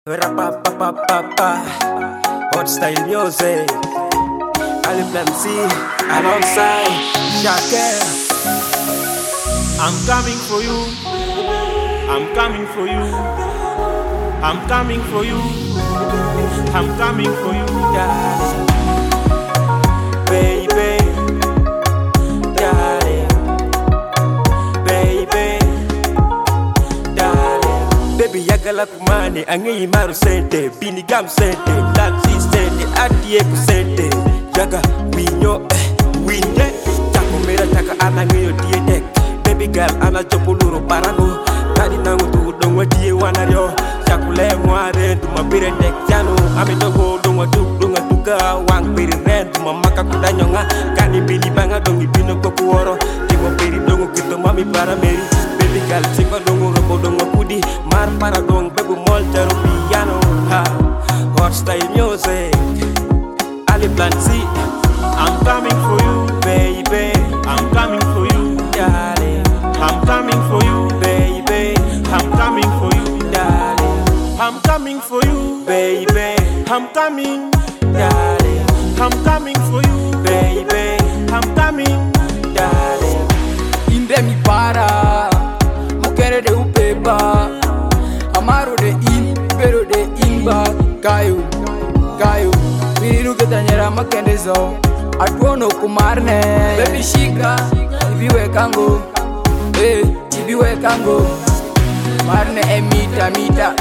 Rapapapapapa, hot style music. Ali Plan C, alongside Shaker. I'm coming for you. I'm coming for you. I'm coming for you. I'm coming for you. Darling, baby, darling, baby, darling. Baby yagala kumane, angi maru sente, bini gam sente, lansi sente, adie kusente. Yaga winyo, winde, tako mera taka anangeyo dietek. Baby girl ana chopuluro parago, tadi nangu tu dongwa die wanario. Chakule mware tuma pire tek jano, ami dogo dongwa tuka wang piri ren tuma maka kudanyonga. Kani bini banga dongi bino kokuoro, timo piri dongo kito mami para meri. Baby girl siko dongo roko dongo kudi, mar para dong bebu moltero piano. Ha, hot style music, Ali Plan C. I'm coming for you, baby. I'm coming for you, Darling, I'm coming for you, baby. I'm coming for you, Darling, I'm coming for you, baby. I'm coming, Darling, I'm coming for you, baby. I'm coming. Darling, Inde mi para, mukere de upeba, amaro de in, pero de inba, kayo, viru ketanyera makendezo, atuono kumarne, baby shika, ibiwe kango, ibiwe kango, marne mita,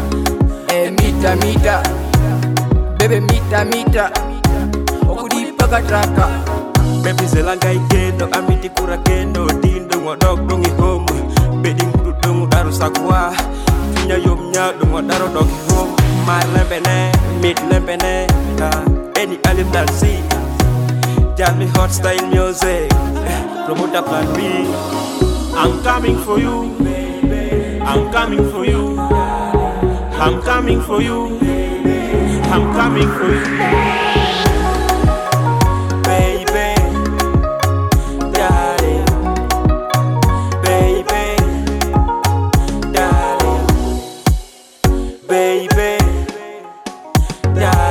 baby mita, okudi pakatraka. baby zelanga ikendo, amiti kura kendo, dindo ngodok dongi home, beding kudungu daru sakwa, finya yomnya dongo daru dogi home, mar lempene, mit lempene, any Ali Plan C, tell me hot style music, promoter Plan B. I'm coming for you, I'm coming for you, I'm coming for you, I'm coming for you. Baby, darling, baby, darling, baby, darling.